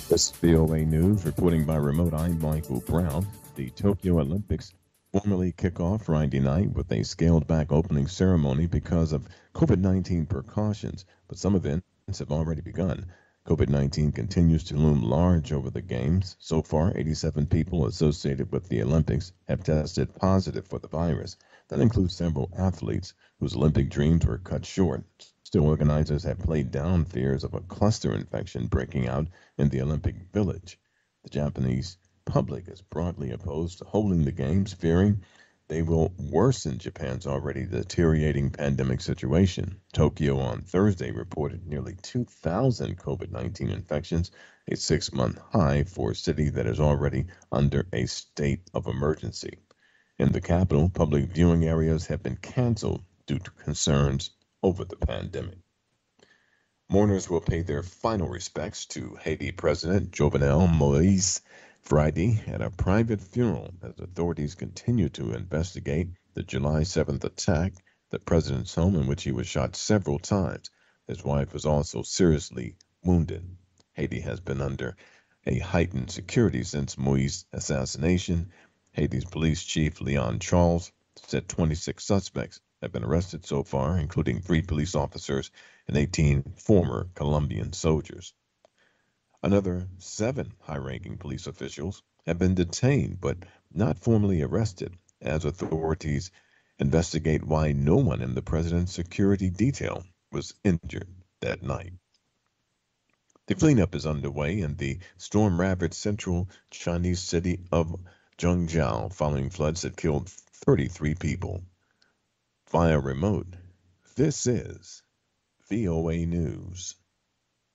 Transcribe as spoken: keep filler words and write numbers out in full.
This is V O A News reporting by remote. I'm Michael Brown. The Tokyo Olympics formally kick off Friday night with a scaled back opening ceremony because of COVID nineteen precautions, but some events have already begun. COVID nineteen continues to loom large over the Games. So far, eighty-seven people associated with the Olympics have tested positive for the virus. That includes several athletes whose Olympic dreams were cut short. Still, organizers have played down fears of a cluster infection breaking out in the Olympic Village. The Japanese public is broadly opposed to holding the Games, fearing they will worsen Japan's already deteriorating pandemic situation. Tokyo on Thursday reported nearly two thousand COVID nineteen infections, a six month high for a city that is already under a state of emergency. In the capital, public viewing areas have been canceled due to concerns over the pandemic. Mourners will pay their final respects to Haiti President Jovenel Moise Friday at a private funeral as authorities continue to investigate the July seventh attack at the president's home in which he was shot several times. His wife was also seriously wounded. Haiti has been under a heightened security since Moise's assassination. Haiti's police chief Leon Charles said twenty-six suspects have been arrested so far, including three police officers and eighteen former Colombian soldiers. Another seven high ranking police officials have been detained but not formally arrested as authorities investigate why no one in the president's security detail was injured that night. The cleanup is underway in the storm ravaged central Chinese city of Zhengzhou following floods that killed thirty-three people. Via remote, this is V O A News.